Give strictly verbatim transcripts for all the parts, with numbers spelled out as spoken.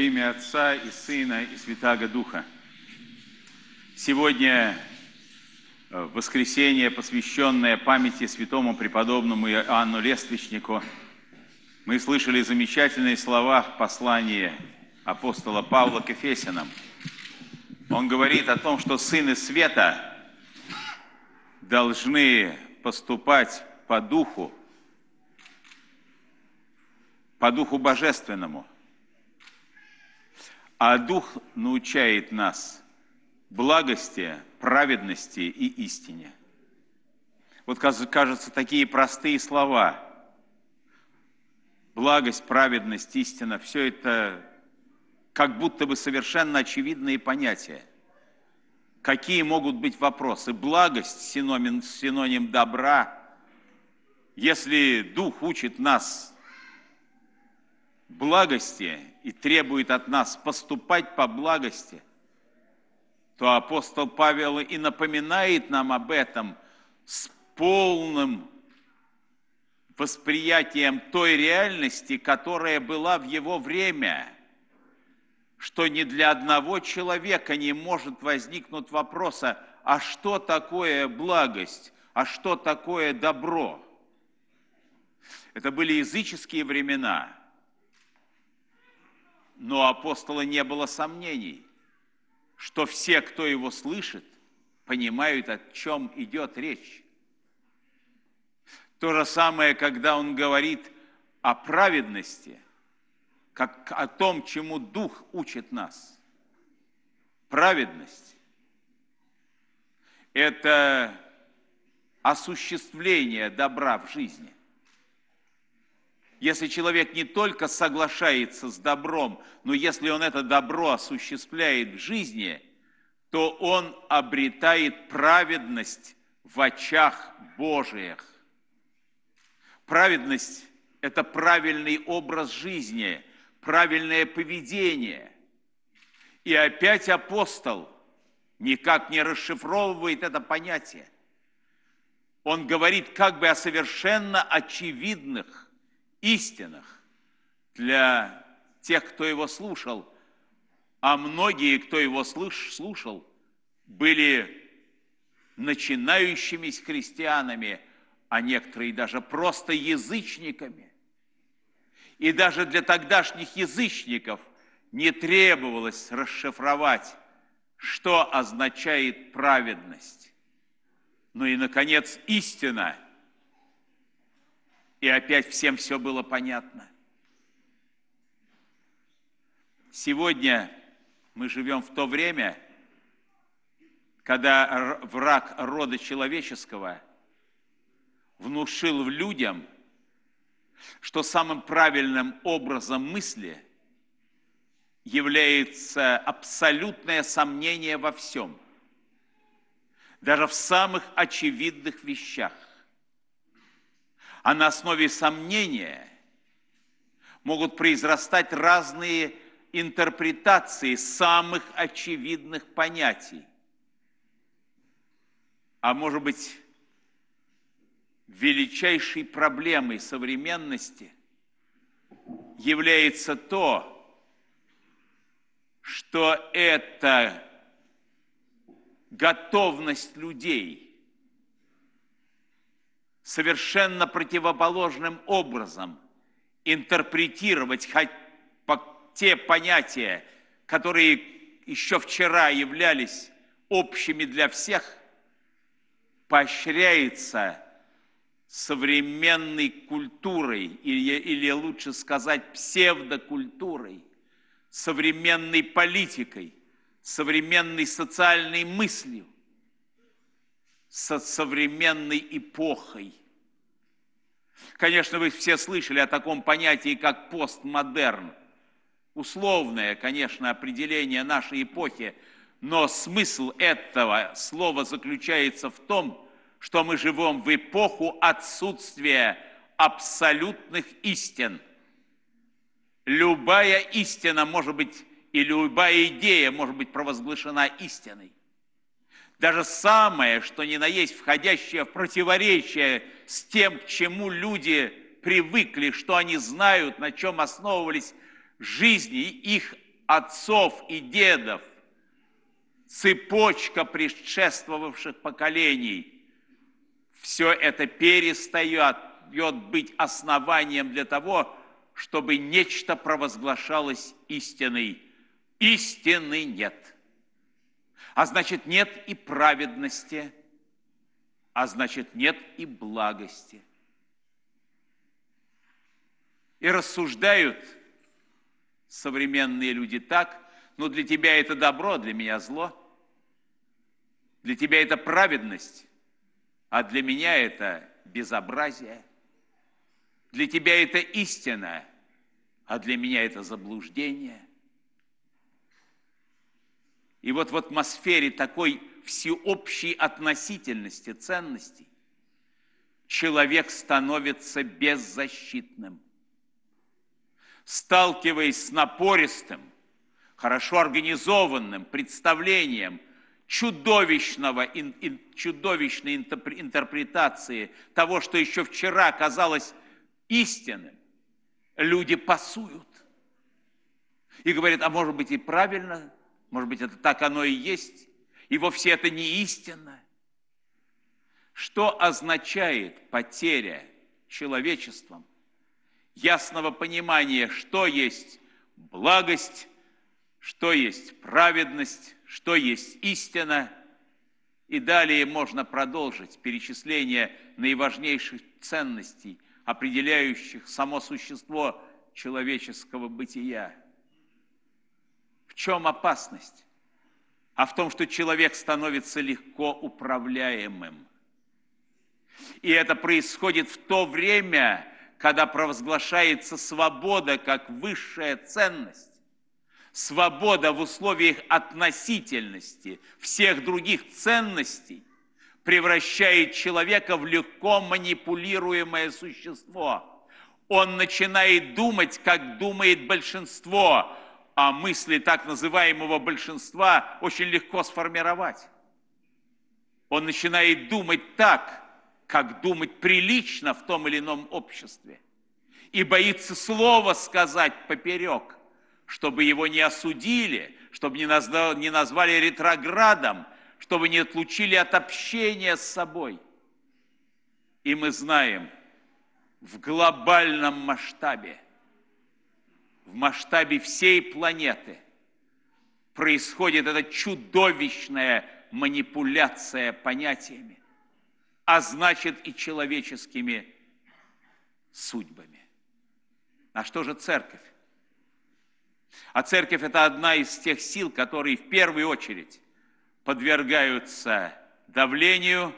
Во имя Отца и Сына и Святаго Духа. Сегодня воскресенье, посвященное памяти святому преподобному Иоанну Лествичнику, мы слышали замечательные слова в послании апостола Павла к Ефесянам. Он говорит о том, что сыны света должны поступать по духу, по духу божественному. А дух научает нас благости, праведности и истине. Вот, кажется, такие простые слова. Благость, праведность, истина – все это как будто бы совершенно очевидные понятия. Какие могут быть вопросы? Благость – синоним, синоним добра. Если Дух учит нас благости и требует от нас поступать по благости, то апостол Павел и напоминает нам об этом с полным восприятием той реальности, которая была в его время, что ни для одного человека не может возникнуть вопроса, а что такое благость, а что такое добро? Это были языческие времена, но у апостола не было сомнений, что все, кто его слышит, понимают, о чем идет речь. То же самое, когда он говорит о праведности, как о том, чему Дух учит нас. Праведность – это осуществление добра в жизни. Если человек не только соглашается с добром, но если он это добро осуществляет в жизни, то он обретает праведность в очах Божиих. Праведность – это правильный образ жизни, правильное поведение. И опять апостол никак не расшифровывает это понятие. Он говорит как бы о совершенно очевидных истинах для тех, кто его слушал, а многие, кто его слушал, были начинающими христианами, а некоторые даже просто язычниками. И даже для тогдашних язычников не требовалось расшифровать, что означает праведность. Ну и, наконец, истина. И опять всем все было понятно. Сегодня мы живем в то время, когда враг рода человеческого внушил людям, что самым правильным образом мысли является абсолютное сомнение во всем, даже в самых очевидных вещах. А на основе сомнения могут произрастать разные интерпретации самых очевидных понятий. А может быть, величайшей проблемой современности является то, что это готовность людей совершенно противоположным образом интерпретировать те понятия, которые еще вчера являлись общими для всех, поощряется современной культурой, или, или лучше сказать, псевдокультурой, современной политикой, современной социальной мыслью, со современной эпохой. Конечно, вы все слышали о таком понятии, как постмодерн. Условное, конечно, определение нашей эпохи, но смысл этого слова заключается в том, что мы живем в эпоху отсутствия абсолютных истин. Любая истина может быть, и любая идея может быть провозглашена истиной. Даже самое, что ни на есть, входящее в противоречие с тем, к чему люди привыкли, что они знают, на чем основывались жизни их отцов и дедов, цепочка предшествовавших поколений, все это перестает быть основанием для того, чтобы нечто провозглашалось истиной. Истины нет. А значит, нет и праведности, а значит, нет и благости. И рассуждают современные люди так: ну, для тебя это добро, для меня зло. Для тебя это праведность, а для меня это безобразие. Для тебя это истина, а для меня это заблуждение. И вот в атмосфере такой всеобщей относительности ценностей человек становится беззащитным. Сталкиваясь с напористым, хорошо организованным представлением чудовищного, ин, ин, чудовищной интерпретации того, что еще вчера казалось истинным, люди пасуют. И говорят: а может быть и правильно, может быть это так оно и есть, и вовсе это не истина. Что означает потеря человечеством ясного понимания, что есть благость, что есть праведность, что есть истина? И далее можно продолжить перечисление наиважнейших ценностей, определяющих само существо человеческого бытия. В чем опасность? А в том, что человек становится легко управляемым. И это происходит в то время, когда провозглашается свобода как высшая ценность. Свобода в условиях относительности всех других ценностей превращает человека в легко манипулируемое существо. Он начинает думать, как думает большинство, а мысли так называемого большинства очень легко сформировать. Он начинает думать так, как думать прилично в том или ином обществе, и боится слова сказать поперек, чтобы его не осудили, чтобы не назвали, не назвали ретроградом, чтобы не отлучили от общения с собой. И мы знаем, в глобальном масштабе, в масштабе всей планеты происходит эта чудовищная манипуляция понятиями, а значит и человеческими судьбами. А что же церковь? А церковь – это одна из тех сил, которые в первую очередь подвергаются давлению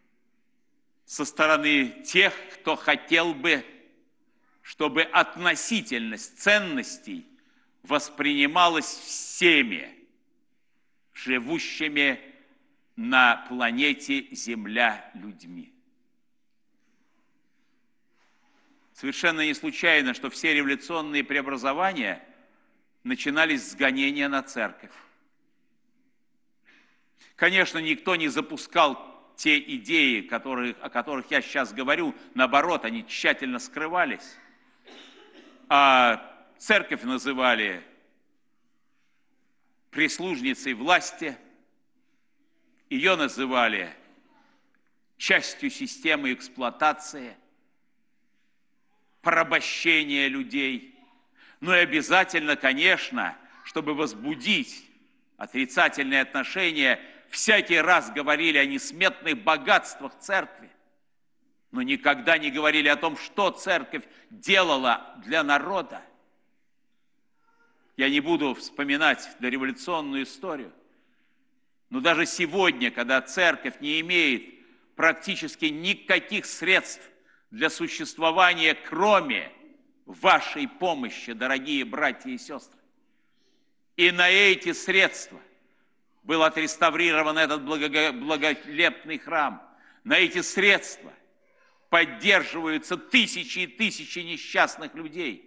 со стороны тех, кто хотел бы, чтобы относительность ценностей воспринималась всеми, живущими на планете Земля людьми. Совершенно не случайно, что все революционные преобразования начинались с гонения на церковь. Конечно, никто не запускал те идеи, которые, о которых я сейчас говорю, наоборот, они тщательно скрывались. А церковь называли прислужницей власти, ее называли частью системы эксплуатации, порабощения людей. Ну и обязательно, конечно, чтобы возбудить отрицательные отношения, всякий раз говорили о несметных богатствах церкви, но никогда не говорили о том, что церковь делала для народа. Я не буду вспоминать дореволюционную историю, но даже сегодня, когда церковь не имеет практически никаких средств для существования, кроме вашей помощи, дорогие братья и сестры, и на эти средства был отреставрирован этот благолепный храм, на эти средства поддерживаются тысячи и тысячи несчастных людей,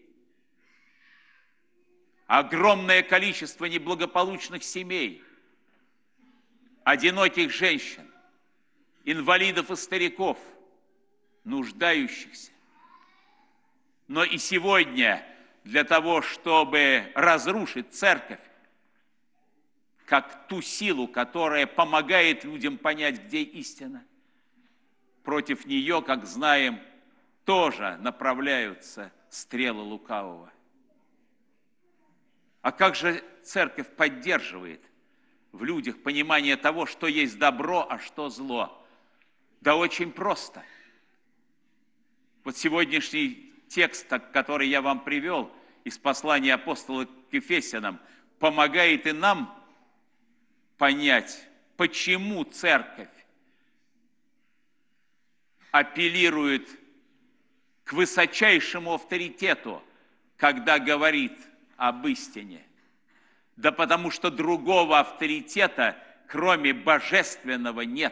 огромное количество неблагополучных семей, одиноких женщин, инвалидов и стариков, нуждающихся. Но и сегодня для того, чтобы разрушить церковь, как ту силу, которая помогает людям понять, где истина. Против нее, как знаем, тоже направляются стрелы лукавого. А как же церковь поддерживает в людях понимание того, что есть добро, а что зло? Да очень просто. Вот сегодняшний текст, который я вам привел из послания апостола к Ефесянам, помогает и нам понять, почему церковь апеллирует к высочайшему авторитету, когда говорит об истине. Да потому что другого авторитета, кроме божественного, нет.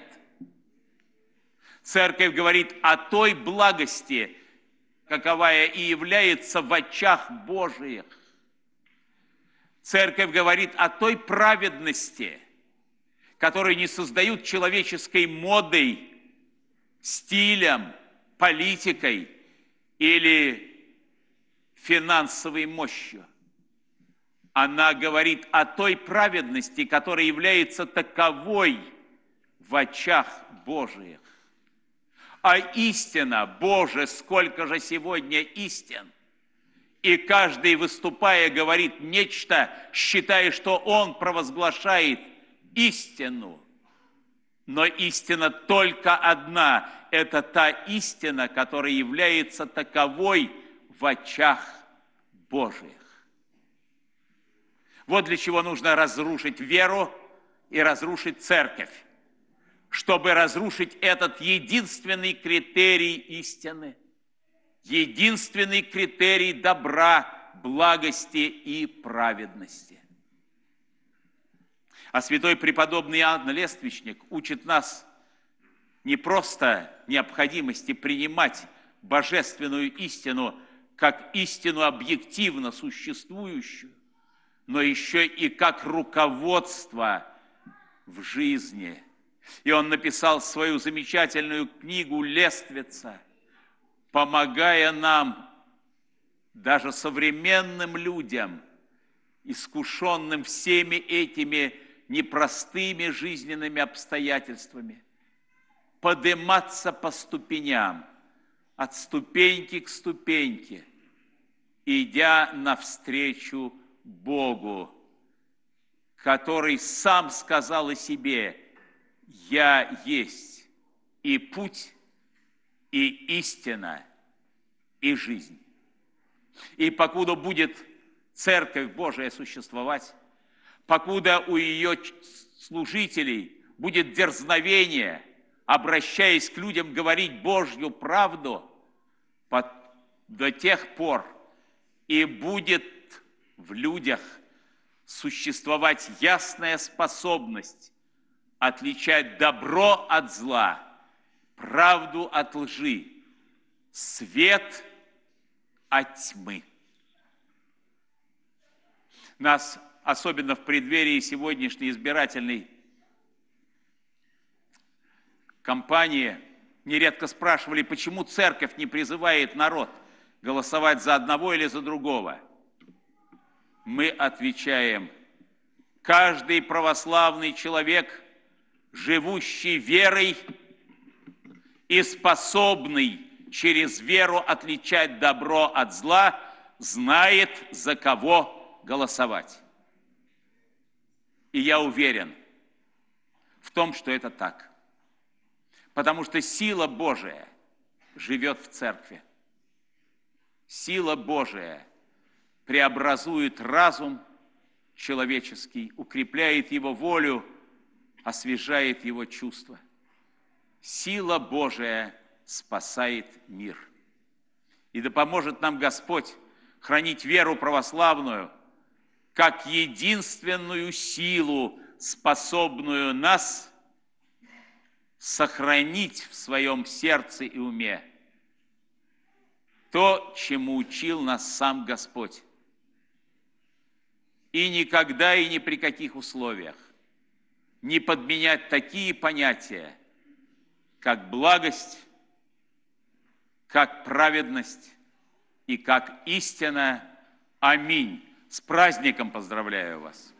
Церковь говорит о той благости, каковая и является в очах Божиих. Церковь говорит о той праведности, которую не создают человеческой модой, стилем, политикой или финансовой мощью. Она говорит о той праведности, которая является таковой в очах Божиих. А истина, Боже, сколько же сегодня истин! И каждый, выступая, говорит нечто, считая, что он провозглашает истину. Но истина только одна. Это та истина, которая является таковой в очах Божиих. Вот для чего нужно разрушить веру и разрушить церковь, чтобы разрушить этот единственный критерий истины, единственный критерий добра, благости и праведности. А святой преподобный Иоанн Лествичник учит нас не просто необходимости принимать божественную истину как истину объективно существующую, но еще и как руководство в жизни. И он написал свою замечательную книгу «Лествица», помогая нам, даже современным людям, искушенным всеми этими непростыми жизненными обстоятельствами, подниматься по ступеням, от ступеньки к ступеньке, идя навстречу Богу, который сам сказал о себе: «Я есть и путь, и истина, и жизнь». И покуда будет Церковь Божия существовать, покуда у ее служителей будет дерзновение, обращаясь к людям, говорить Божью правду, до тех пор и будет в людях существовать ясная способность отличать добро от зла, правду от лжи, свет от тьмы. Нас, особенно в преддверии сегодняшней избирательной кампании, нередко спрашивали, почему церковь не призывает народ голосовать за одного или за другого. Мы отвечаем: каждый православный человек, живущий верой и способный через веру отличать добро от зла, знает, за кого голосовать. И я уверен в том, что это так. Потому что сила Божия живет в церкви. Сила Божия преобразует разум человеческий, укрепляет его волю, освежает его чувства. Сила Божия спасает мир. И да поможет нам Господь хранить веру православную как единственную силу, способную нас сохранить в своем сердце и уме то, чему учил нас сам Господь. И никогда и ни при каких условиях не подменять такие понятия, как благость, как праведность и как истина Аминь. С праздником поздравляю вас.